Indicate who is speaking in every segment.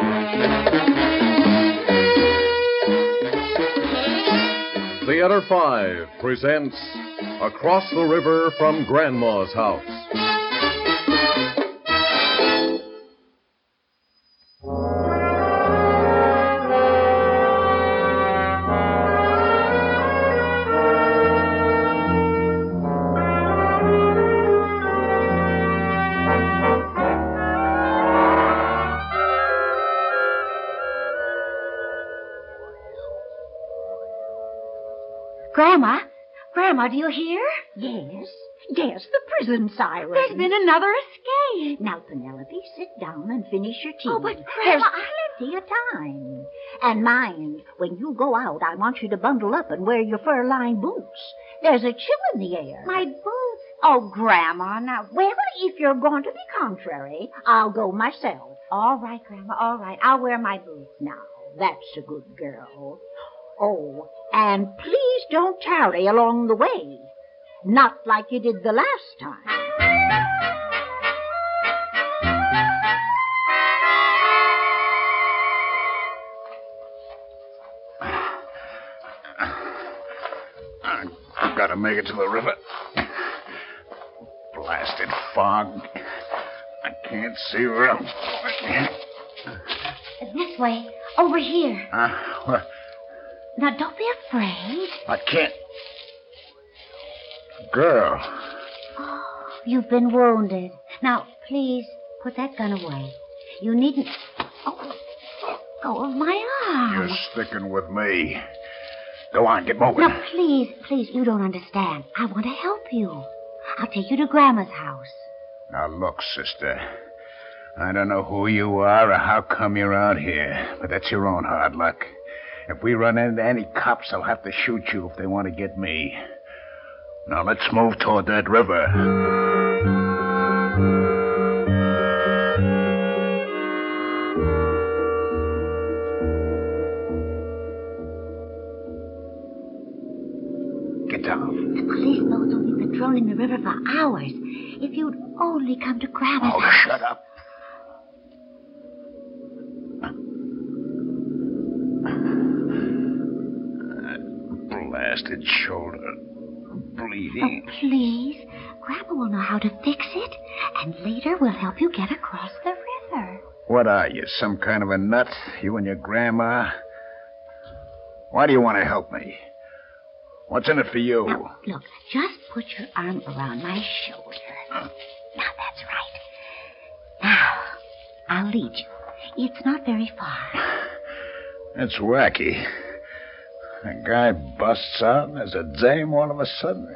Speaker 1: Theater 5 presents Across the River from Grandma's House.
Speaker 2: Grandma, do you hear?
Speaker 3: Yes, the prison siren.
Speaker 2: There's been another escape.
Speaker 3: Now, Penelope, sit down and finish your tea.
Speaker 2: Oh, but
Speaker 3: There's
Speaker 2: Grandma,
Speaker 3: plenty of time. And mind, when you go out, I want you to bundle up and wear your fur-lined boots. There's a chill in the air.
Speaker 2: my boots. Oh, Grandma, now.
Speaker 3: Well, if you're going to be contrary, I'll go myself.
Speaker 2: All right, Grandma, all right. I'll wear my boots.
Speaker 3: Now, that's a good girl. Oh, and please don't tarry along the way. Not like you did the last time.
Speaker 4: I've got to make it to the river. Blasted fog. I can't see where I'm going.
Speaker 2: This way. Over here.
Speaker 4: What?
Speaker 2: Now, don't be afraid.
Speaker 4: I can't. Girl.
Speaker 2: Oh, you've been wounded. Now, please, put that gun away. You needn't... Oh, let go of my arm.
Speaker 4: You're sticking with me. Go on, get moving.
Speaker 2: Now, please, you don't understand. I want to help you. I'll take you to Grandma's house.
Speaker 4: Now, look, sister. I don't know who you are or how come you're out here, but that's your own hard luck. If we run into any cops, they'll have to shoot you if they want to get me. Now, let's move toward that river. Get down.
Speaker 2: The police boats will be patrolling the river for hours. If you'd only come to Grandma's
Speaker 4: Oh,
Speaker 2: house.
Speaker 4: shut up. Blasted shoulder. Bleeding.
Speaker 2: Oh, please. Grandma will know how to fix it, and later we'll help you get across the river.
Speaker 4: What are you, some kind of a nut? You and your grandma? Why do you want to help me? What's in it for you?
Speaker 2: Now, look, just put your arm around my shoulder. Now, that's right. Now, I'll lead you. It's not very far.
Speaker 4: It's wacky. A guy busts out and there's a dame all of a sudden.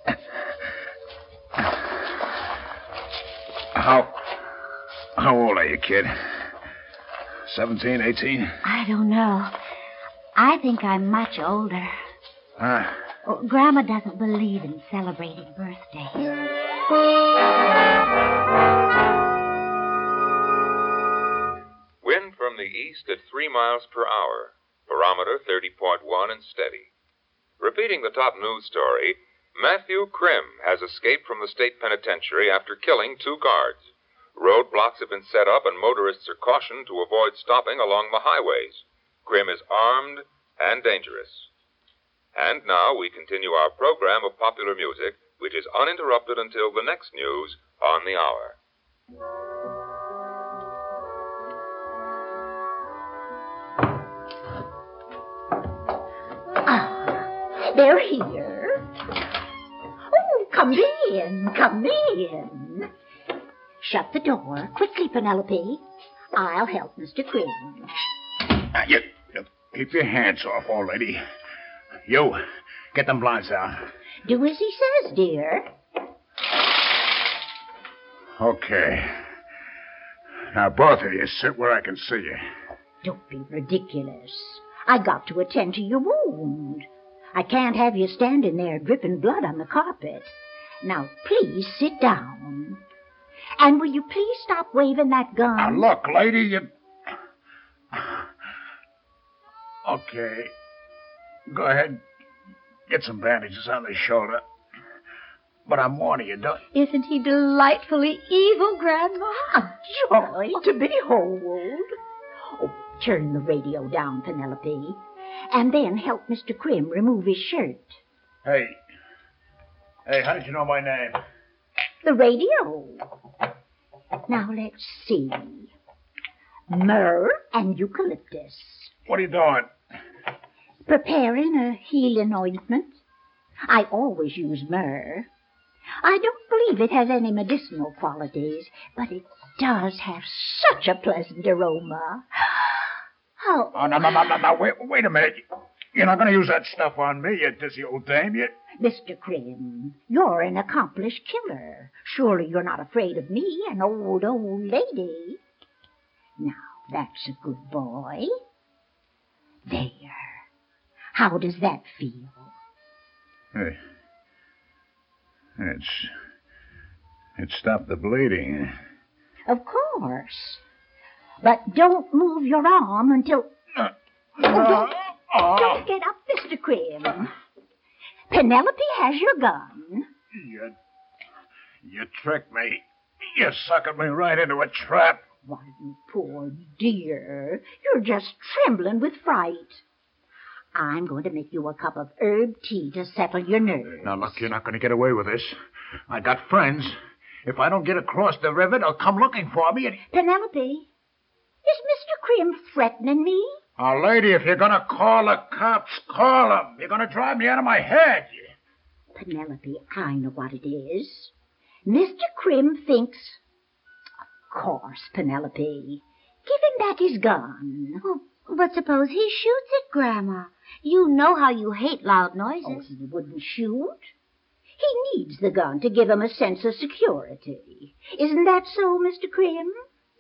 Speaker 4: How old are you, kid? 17, 18?
Speaker 2: I don't know. I think I'm much older.
Speaker 4: Huh?
Speaker 2: Oh, Grandma doesn't believe in celebrating birthdays.
Speaker 5: Wind from the east at 3 miles per hour. Barometer 30.1 and steady. Repeating the top news story, Matthew Krim has escaped from the state penitentiary after killing 2 guards. Roadblocks have been set up and motorists are cautioned to avoid stopping along the highways. Krim is armed and dangerous. And now we continue our program of popular music, which is uninterrupted until the next news on the hour.
Speaker 3: They're here. Oh, come in. Shut the door. Quickly, Penelope. I'll help Mr. Krim.
Speaker 4: You keep your hands off, old lady. You, get them blinds down.
Speaker 3: Do as he says, dear.
Speaker 4: Okay. Now, both of you, sit where I can see you.
Speaker 3: Don't be ridiculous. I got to attend to your wound. I can't have you standing there dripping blood on the carpet. Now, please sit down. And will you please stop waving that gun?
Speaker 4: Now, look, lady, you... Okay. Go ahead. Get some bandages on the shoulder. But I'm warning you, don't...
Speaker 2: Isn't he delightfully evil, Grandma?
Speaker 3: A joy to behold. Turn the radio down, Penelope, and then help Mr. Crim remove his shirt.
Speaker 4: Hey, how did you know my name?
Speaker 3: The radio. Now, let's see. Myrrh and eucalyptus.
Speaker 4: What are you doing?
Speaker 3: Preparing a healing ointment. I always use myrrh. I don't believe it has any medicinal qualities, but it does have such a pleasant aroma. Oh,
Speaker 4: No, wait a minute. You're not going to use that stuff on me, you dizzy old dame.
Speaker 3: Mr. Crim, you're an accomplished killer. Surely you're not afraid of me, an old lady. Now, that's a good boy. There. How does that feel?
Speaker 4: Hey. It stopped the bleeding.
Speaker 3: Of course. But don't move your arm until... Don't get up, Mr. Crim. Penelope has your gun.
Speaker 4: You tricked me. You suckered me right into a trap.
Speaker 3: Why, you poor dear. You're just trembling with fright. I'm going to make you a cup of herb tea to settle your nerves.
Speaker 4: Now, look, you're not going to get away with this. I got friends. If I don't get across the river, they'll come looking for me and...
Speaker 3: Penelope, is Mr. Crim threatening me?
Speaker 4: Oh, lady, if you're going to call the cops, call them. You're going to drive me out of my head.
Speaker 3: Penelope, I know what it is. Mr. Crim thinks... Of course, Penelope. Give him back his gun.
Speaker 2: Oh, but suppose he shoots it, Grandma. You know how you hate loud noises.
Speaker 3: Oh, he wouldn't shoot. He needs the gun to give him a sense of security. Isn't that so, Mr. Crim?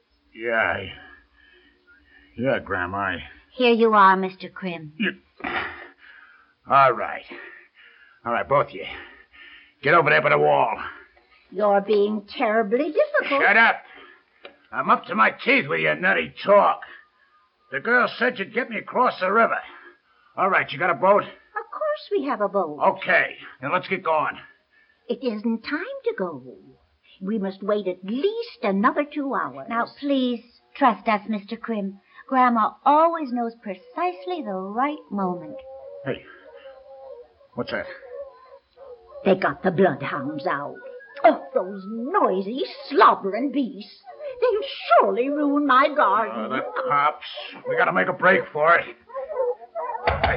Speaker 4: Yeah, Grandma.
Speaker 2: Here you are, Mr. Crim.
Speaker 4: All right. All right, both of you. Get over there by the wall.
Speaker 3: You're being terribly difficult.
Speaker 4: Shut up. I'm up to my teeth with your nutty talk. The girl said you'd get me across the river. All right, you got a boat?
Speaker 3: Of course we have a boat.
Speaker 4: Okay, then let's get going.
Speaker 3: It isn't time to go. We must wait at least another 2 hours.
Speaker 2: Now, please, trust us, Mr. Crim. Grandma always knows precisely the right moment.
Speaker 4: Hey, what's that?
Speaker 3: They got the bloodhounds out. Oh, those noisy, slobbering beasts. They'll surely ruin my garden.
Speaker 4: The cops. We gotta make a break for it. Hey.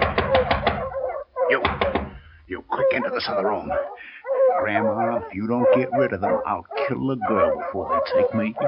Speaker 4: You quick into this other room. Grandma, if you don't get rid of them, I'll kill the girl before they take me.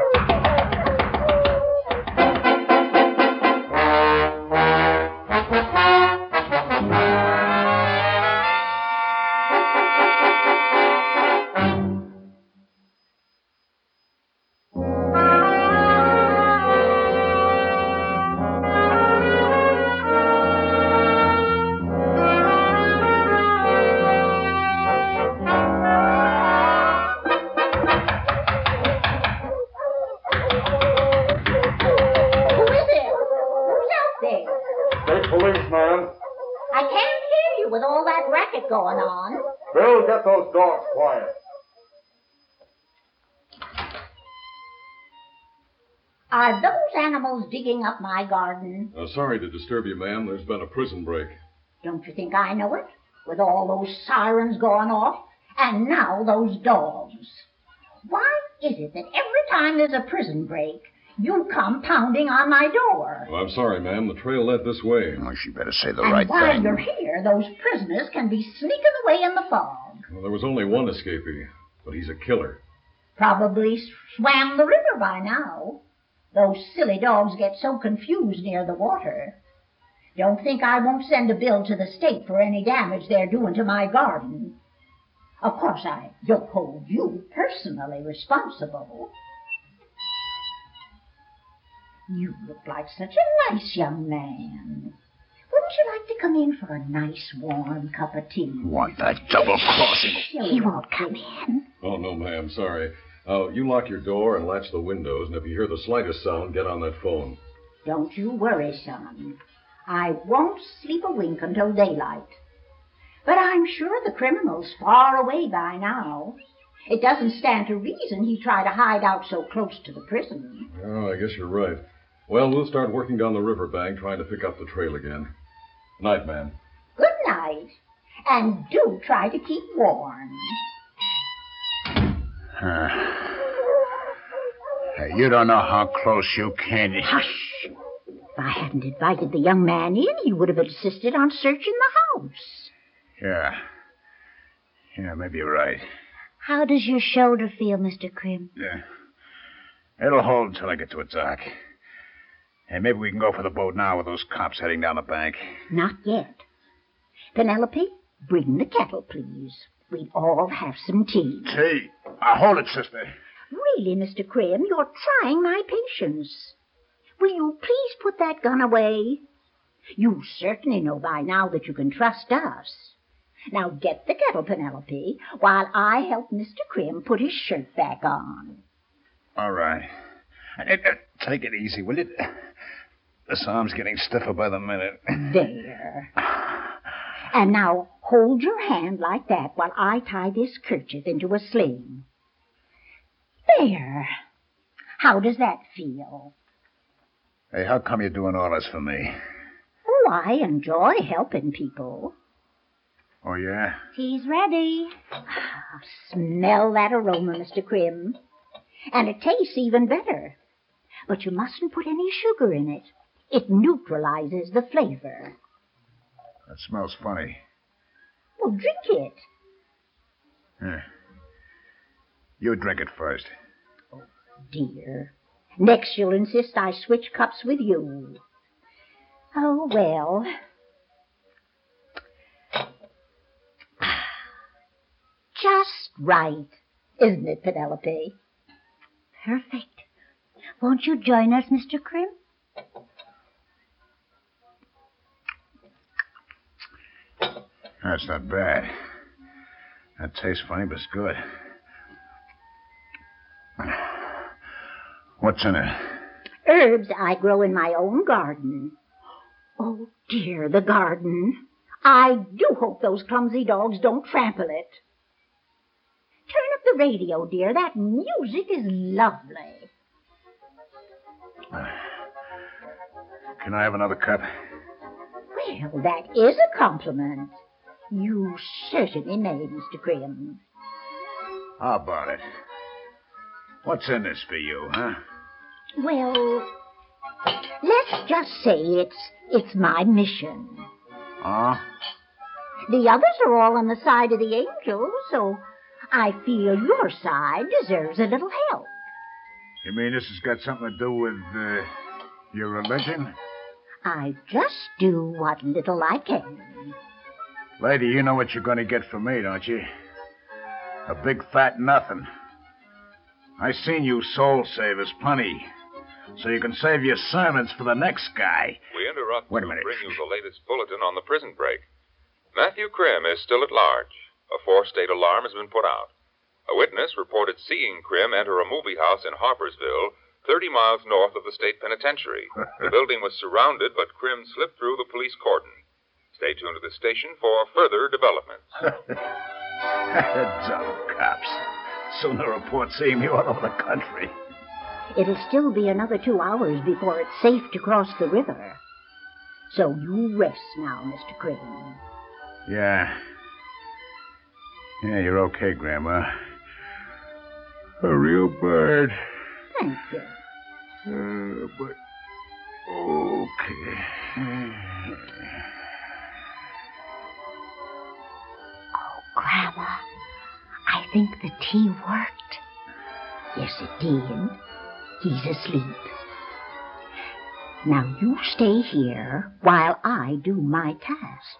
Speaker 3: Going on.
Speaker 1: Bill, get those dogs quiet.
Speaker 3: Are those animals digging up my garden?
Speaker 1: Sorry to disturb you, ma'am. There's been a prison break.
Speaker 3: Don't you think I know it? With all those sirens going off, and now those dogs. Why is it that every time there's a prison break, you come pounding on my door?
Speaker 1: Well, I'm sorry, ma'am. The trail led this way.
Speaker 4: Oh, she better say the
Speaker 3: and
Speaker 4: right
Speaker 3: while
Speaker 4: thing.
Speaker 3: you're here, those prisoners can be sneaking away in the fog.
Speaker 1: Well, there was only one escapee, but he's a killer.
Speaker 3: Probably swam the river by now. Those silly dogs get so confused near the water. Don't think I won't send a bill to the state for any damage they're doing to my garden. Of course, I don't hold you personally responsible. You look like such a nice young man. Wouldn't you like to come in for a nice warm cup of tea?
Speaker 4: Want that double-crossing?
Speaker 3: He won't come in.
Speaker 1: Oh, no, ma'am. Sorry. You lock your door and latch the windows, and if you hear the slightest sound, get on that phone.
Speaker 3: Don't you worry, son. I won't sleep a wink until daylight. But I'm sure the criminal's far away by now. It doesn't stand to reason he tried to hide out so close to the prison.
Speaker 1: Oh, I guess you're right. Well, we'll start working down the riverbank, trying to pick up the trail again. Night, man.
Speaker 3: Good night. And do try to keep warm.
Speaker 4: Hey, you don't know how close you came.
Speaker 3: Hush. If I hadn't invited the young man in, he would have insisted on searching the house.
Speaker 4: Yeah, maybe you're right.
Speaker 2: How does your shoulder feel, Mr. Krim?
Speaker 4: Yeah. It'll hold until I get to a dock. Hey, maybe we can go for the boat now with those cops heading down the bank.
Speaker 3: Not yet. Penelope, bring the kettle, please. We'd all have some tea.
Speaker 4: Tea? Hold it, sister.
Speaker 3: Really, Mr. Krim, you're trying my patience. Will you please put that gun away? You certainly know by now that you can trust us. Now get the kettle, Penelope, while I help Mr. Krim put his shirt back on.
Speaker 4: All right. Take it easy, will you? This arm's getting stiffer by the minute.
Speaker 3: There. And now hold your hand like that while I tie this kerchief into a sling. There. How does that feel?
Speaker 4: Hey, how come you're doing all this for me?
Speaker 3: Oh, I enjoy helping people.
Speaker 4: Oh, yeah?
Speaker 2: Tea's ready.
Speaker 3: Smell that aroma, Mr. Krim. And it tastes even better. But you mustn't put any sugar in it. It neutralizes the flavor.
Speaker 4: That smells funny.
Speaker 3: Well, drink it.
Speaker 4: Here. You drink it first.
Speaker 3: Dear. Next you'll insist I switch cups with you. Oh, well. Just right, isn't it, Penelope?
Speaker 2: Perfect. Won't you join us, Mr. Krim?
Speaker 4: That's not bad. That tastes funny, but it's good. What's in it?
Speaker 3: Herbs I grow in my own garden. Oh, dear, the garden. I do hope those clumsy dogs don't trample it. Turn up the radio, dear. That music is lovely.
Speaker 4: Can I have another cup?
Speaker 3: Well, that is a compliment. You certainly may, Mr. Krim.
Speaker 4: How about it? What's in this for you, huh?
Speaker 3: Well, let's just say it's my mission.
Speaker 4: Huh?
Speaker 3: The others are all on the side of the angels, so I feel your side deserves a little help.
Speaker 4: You mean this has got something to do with your religion?
Speaker 3: I just do what little I can.
Speaker 4: Lady, you know what you're going to get from me, don't you? A big fat nothing. I seen you soul savers plenty, so you can save your sermons for the next guy.
Speaker 5: We interrupt
Speaker 4: Wait a
Speaker 5: to
Speaker 4: minute.
Speaker 5: bring you the latest bulletin on the prison break. Matthew Krim is still at large. A 4-state alarm has been put out. A witness reported seeing Krim enter a movie house in Harpersville, 30 miles north of the state penitentiary. The building was surrounded, but Krim slipped through the police cordon. Stay tuned to the station for further developments.
Speaker 4: Dumb cops. Soon they'll report seeing me all over the country.
Speaker 3: It'll still be another 2 hours before it's safe to cross the river. So you rest now, Mr. Krim.
Speaker 4: Yeah. Yeah, you're okay, Grandma. A real bird.
Speaker 3: Thank you.
Speaker 4: But okay.
Speaker 2: Oh, Grandma, I think the tea worked.
Speaker 3: Yes, it did. He's asleep. Now you stay here while I do my task.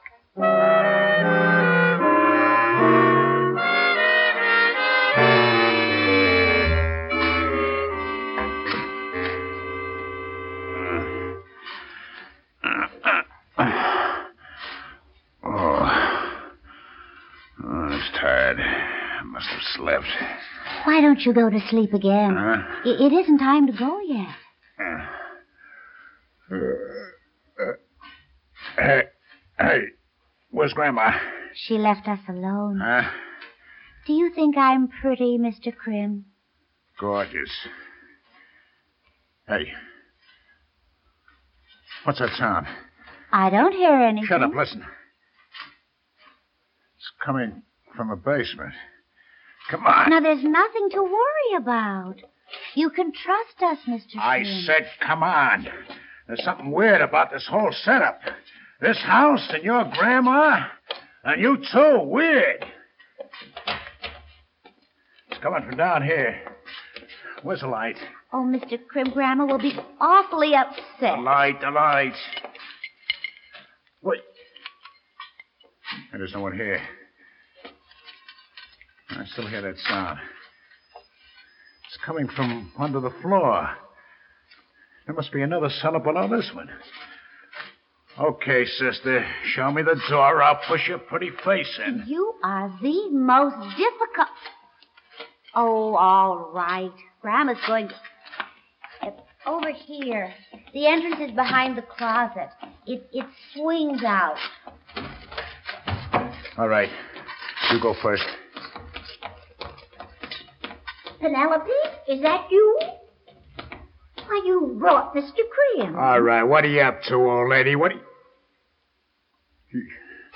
Speaker 4: I'm tired. I must have slept.
Speaker 2: Why don't you go to sleep again?
Speaker 4: Huh?
Speaker 2: It isn't time to go yet.
Speaker 4: Hey, where's Grandma?
Speaker 2: She left us alone.
Speaker 4: Huh?
Speaker 2: Do you think I'm pretty, Mr. Krim?
Speaker 4: Gorgeous. Hey, What's that sound?
Speaker 2: I don't hear anything.
Speaker 4: Shut up, listen. It's coming from the basement. Come on.
Speaker 2: Now, there's nothing to worry about. You can trust us, Mr.
Speaker 4: I
Speaker 2: Flynn.
Speaker 4: said come on. There's something weird about this whole setup. This house and your grandma, and you too, weird. It's coming from down here. Where's the light?
Speaker 2: Oh, Mr. Crim, Grandma will be awfully upset.
Speaker 4: The light. Wait. There's no one here. I still hear that sound. It's coming from under the floor. There must be another cellar below this one. Okay, sister. Show me the door. I'll push your pretty face in.
Speaker 2: You are the most difficult... Oh, all right. Grandma's going to... Over here. The entrance is behind the closet. It swings out.
Speaker 4: All right. You go first.
Speaker 3: Penelope, is that you? Why, you brought Mr. Crim.
Speaker 4: All right. What are you up to, old lady? What are you...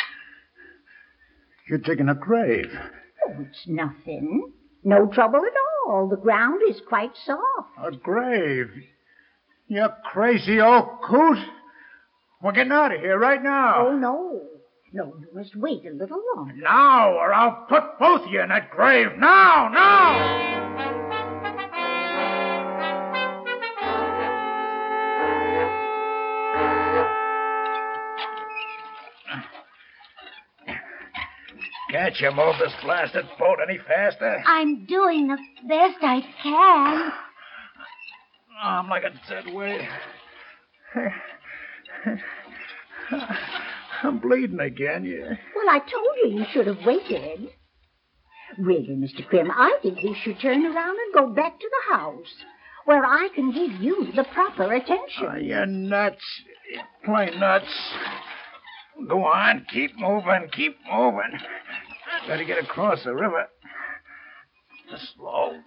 Speaker 4: You're digging a grave.
Speaker 3: Oh, it's nothing. No trouble at all. The ground is quite soft.
Speaker 4: A grave? You crazy old coot. We're getting out of here right now.
Speaker 3: Oh, no. No, you must wait a little longer.
Speaker 4: Now, or I'll put both of you in that grave. Now! Can't you move this blasted boat any faster?
Speaker 2: I'm doing the best I can.
Speaker 4: I'm like a dead weight. I'm bleeding again.
Speaker 3: Well, I told you should have waited. Really, Mr. Crim, I think we should turn around and go back to the house, where I can give you the proper attention.
Speaker 4: Oh, you're nuts. You're plain nuts. Go on, keep moving. Gotta get across the river. Slow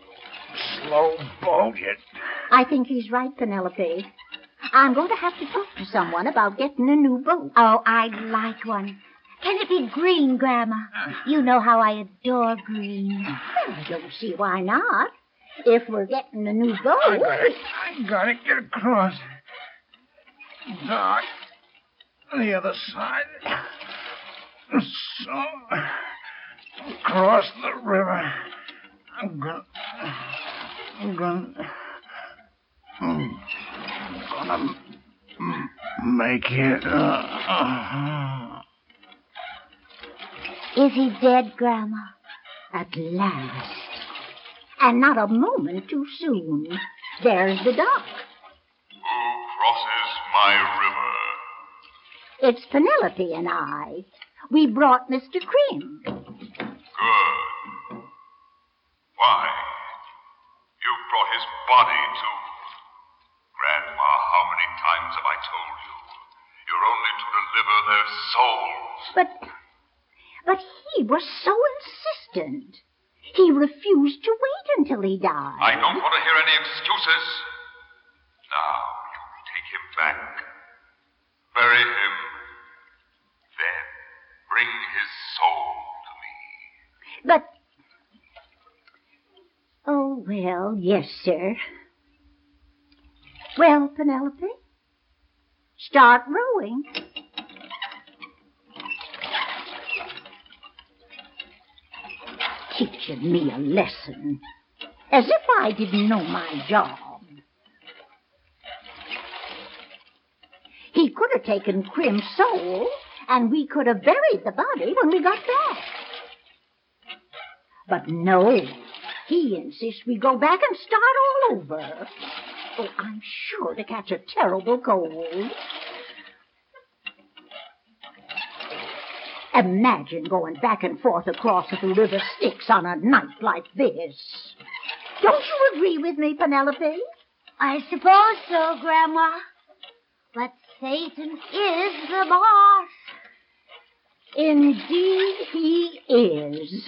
Speaker 4: boat.
Speaker 3: I think he's right, Penelope. I'm going to have to talk to someone about getting a new boat.
Speaker 2: Oh, I'd like one. Can it be green, Grandma? You know how I adore green.
Speaker 3: Well, I don't see why not. If we're getting a new boat.
Speaker 4: I gotta get across. Dock. The other side. So, across the river. I'm gonna make it.
Speaker 2: Is he dead, Grandma?
Speaker 3: At last. And not a moment too soon. There's the dock.
Speaker 6: Who crosses my river?
Speaker 3: It's Penelope and I. We brought Mr. Crim.
Speaker 6: Good. Why? You brought his body, too. Grandma, how many times have I told you? You're only to deliver their souls.
Speaker 3: But he was so insistent. He refused to wait until he died.
Speaker 6: I don't want to hear any excuses. Now, you take him back. Bury him. Then bring his soul to me.
Speaker 3: But... Oh, well, yes, sir. Well, Penelope, start rowing. Teaching me a lesson. As if I didn't know my job. He could have taken Crim's soul, and we could have buried the body when we got back. But no, he insists we go back and start all over. Oh, I'm sure to catch a terrible cold. Imagine going back and forth across the river Styx on a night like this. Don't you agree with me, Penelope?
Speaker 2: I suppose so, Grandma. But Satan is the boss.
Speaker 3: Indeed he is.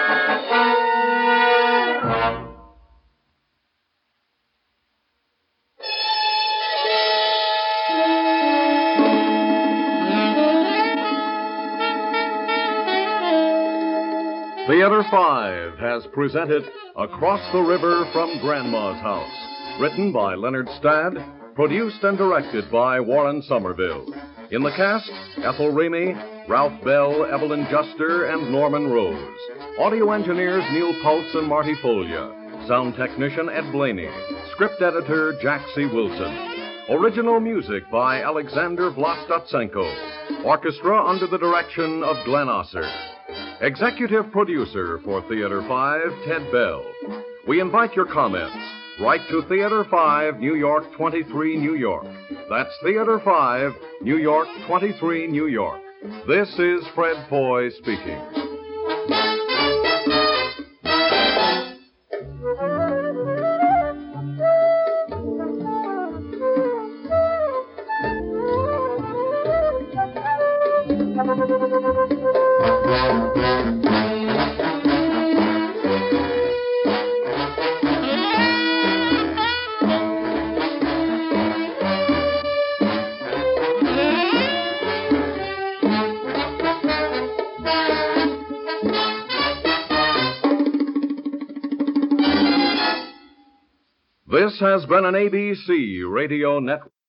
Speaker 1: Theater 5 has presented Across the River from Grandma's House, written by Leonard Stadd, produced and directed by Warren Somerville. In the cast, Ethel Ramey, Ralph Bell, Evelyn Juster, and Norman Rose. Audio engineers Neil Pultz and Marty Folia. Sound technician Ed Blaney. Script editor Jack C. Wilson. Original music by Alexander Vlastotsenko. Orchestra under the direction of Glenn Osser. Executive producer for Theater 5, Ted Bell. We invite your comments. Write to Theater 5, New York 23, New York. That's Theater 5, New York 23, New York. This is Fred Foy speaking. This has been an ABC Radio Network.